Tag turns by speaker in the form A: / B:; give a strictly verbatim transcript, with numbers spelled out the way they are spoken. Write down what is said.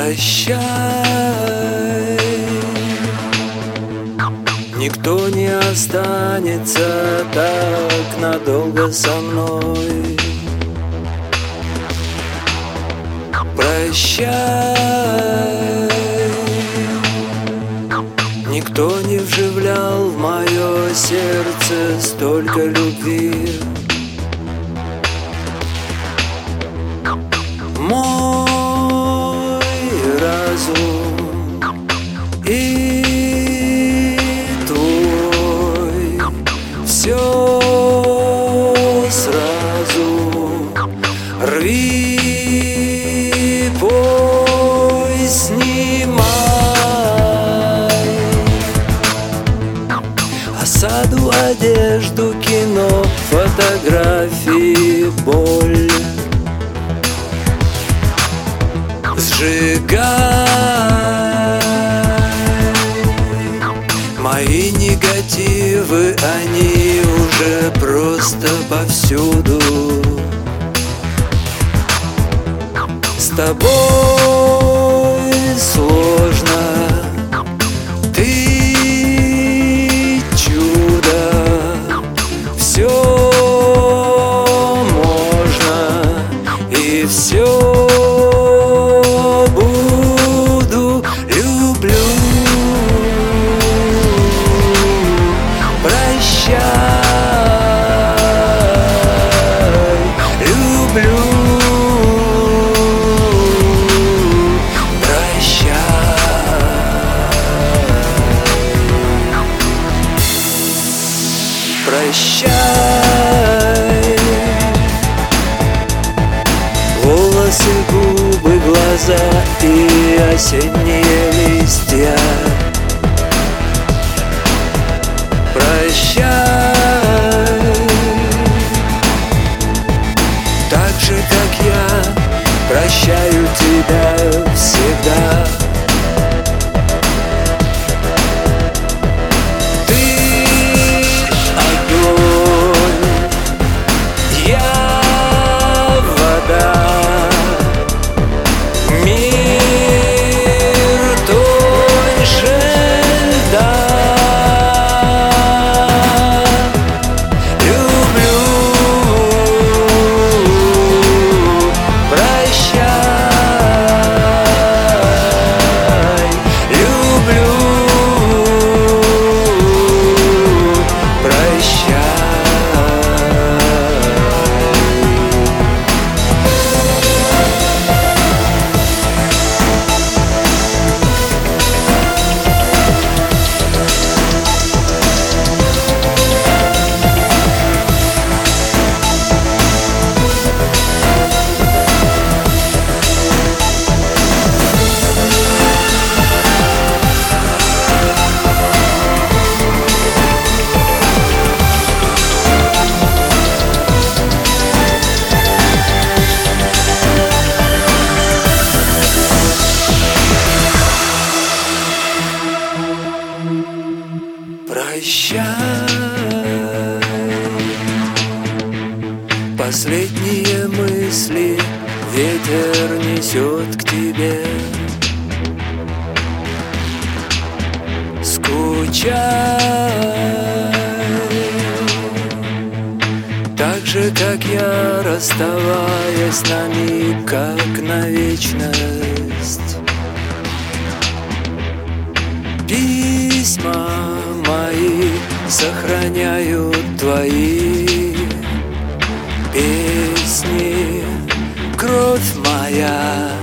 A: Прощай, никто не останется так надолго со мной. Прощай, никто не вживлял в мое сердце столько любви. Мой разум и твой, все сразу рви, пой, снимай. Осаду, одежду, кино, фотографии, боль. Сжигай мои негативы, они уже просто повсюду. С тобой сложно, ты чудо, все можно и все. Прощай, волосы, губы, глаза и осенние листья. Прощай, так же, как я прощаю тебя всегда. Прощай, последние мысли ветер несет к тебе. Скучай, так же, как я, расставаясь на миг, как на вечность. Письма мои сохраняют твои песни, кровь моя